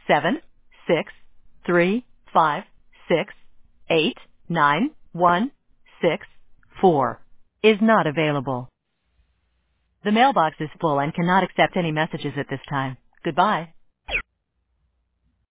76356891664 is not available. The mailbox is full and cannot accept any messages at this time. Goodbye.